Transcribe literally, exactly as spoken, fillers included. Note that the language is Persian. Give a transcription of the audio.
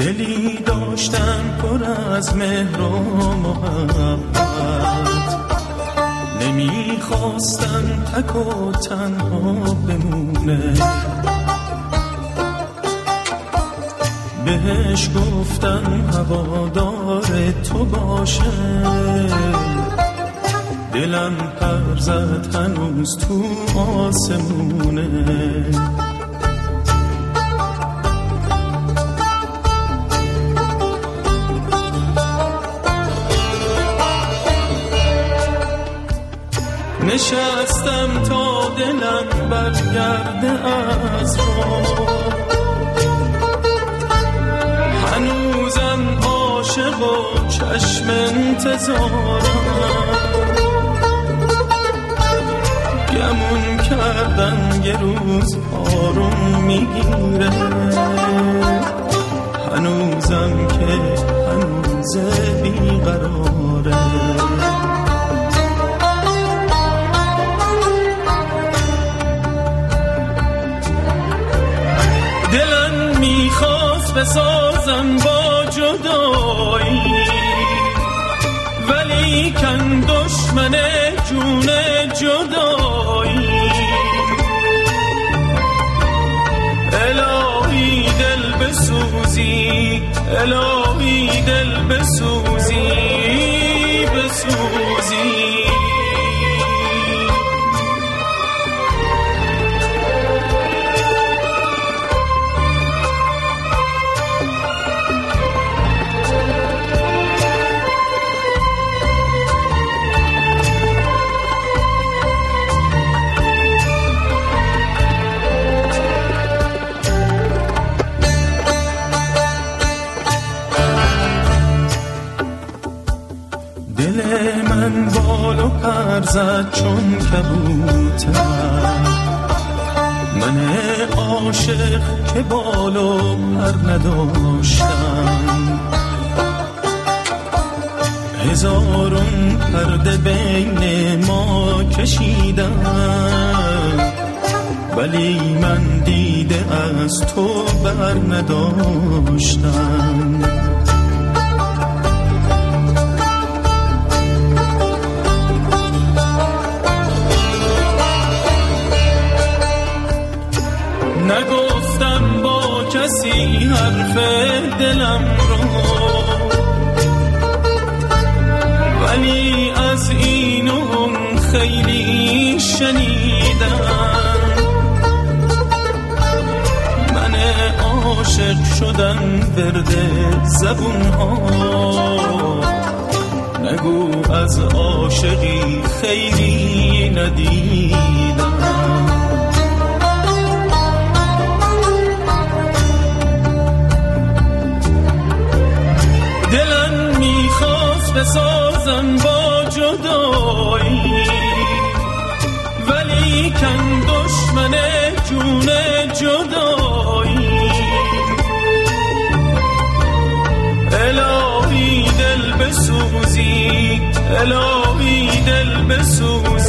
دلی داشتم پر از مهر و محبت، نمیخواستم تک و تنها بمونه. بهش گفتم هوادار تو باشه، دلم پر زد هنوز تو آسمونه. نشستم تا دلم برگرده از رو، هنوزم عاشق و چشم انتظارم. گمون کردم یه روز آروم میگیره، هنوزم که هنوز بیقراره. دلم میخواست بسازم با جدایی، ولی کن دشمن جون جدایی. الهی دل بسوزی، الهی دل بسوزی بسوزی. دل من بال و پر زد چون کبوتر، من عاشق که بال و پر نداشتم. هزارون پرده بین ما کشیدم، ولی من دیده از تو بر نداشتم. نگفتم با کسی حرف دلم رو، ولی از این و اون خیلی شنیدم. من عاشق شدم ورد زبون ها، نگو از عاشقی خیلی ندیدم. دلم میخواست بسازم با جدایی، ولی کن دشمن جون جدایی. الهی دل بسوزی، الهی دل بسوزی